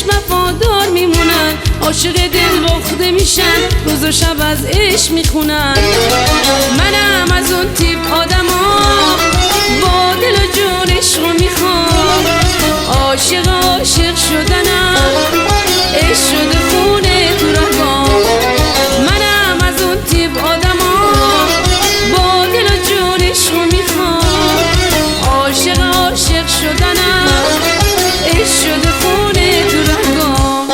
وفادار میمونن، عاشق دل باخته میشن، روز و شب از عشق میخونن. منم از اون تیپ آدما با دل و جون عشق رو میخوام، عاشق شدنم عشق شده خونه تو رگام. منم از اون تیپ آدما با دل و جون عشق رو میخوام، عاشق شدنم عشق شده خونه تو رگام.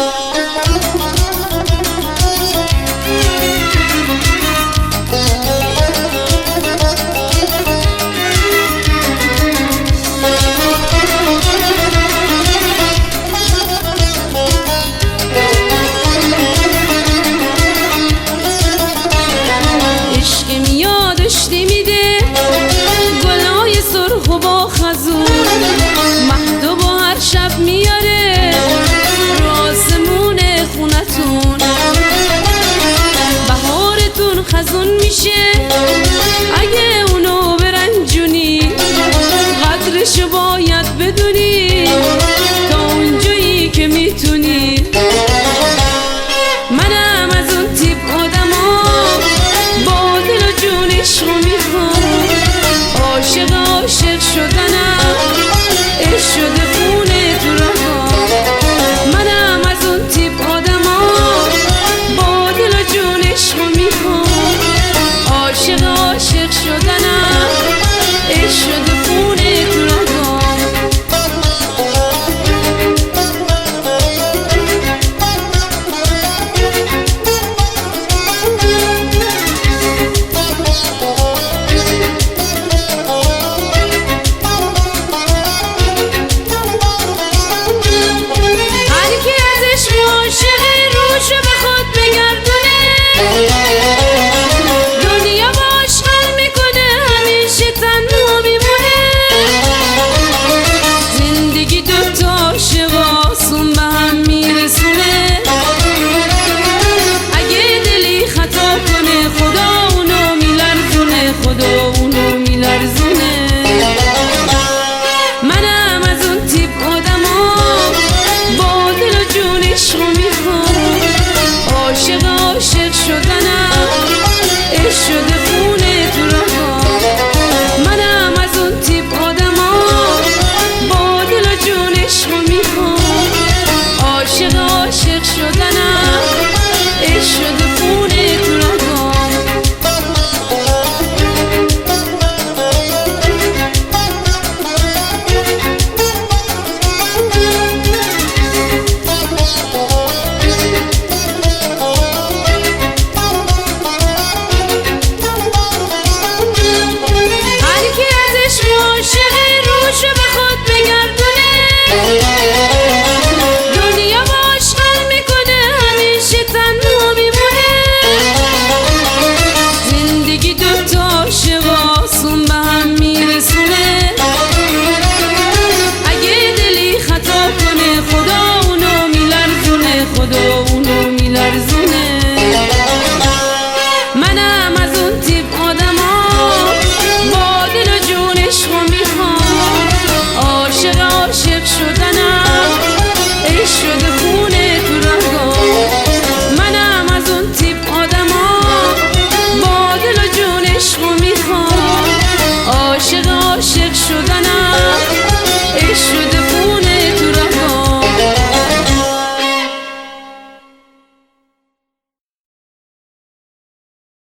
مهدو با هر شب میاره رو آسمون خونتون، بهارتون خزون میشه اگه اونو برنجونی، قدرشو باید بدونی تا اونجایی که میتونی. منم از اون تیپ آدما با دل و جون عشق رو میخوام، عاشق شدنم عشق شده خونه تو رگام. منم از اون تیپ آدما با دل و جون عشق رو میخوام، عاشق شدنم عشق شده خونه تو رگام. دنیا باش حل میکنه همیشه تنها میمونه، زندگی دوتا عاشقاسون به هم میرسونه. اگه دلی خطا کنه خدا اونو میلرزونه، خدا اونو میلرزونه. منم از اون تیپ آدما با دل و جون عشق رو میخوام، عاشق شدنم عشق شده خونه تو رگام. منم از اون تیپ آدما با دل و جون عشق رو میخوام، عاشق شدنم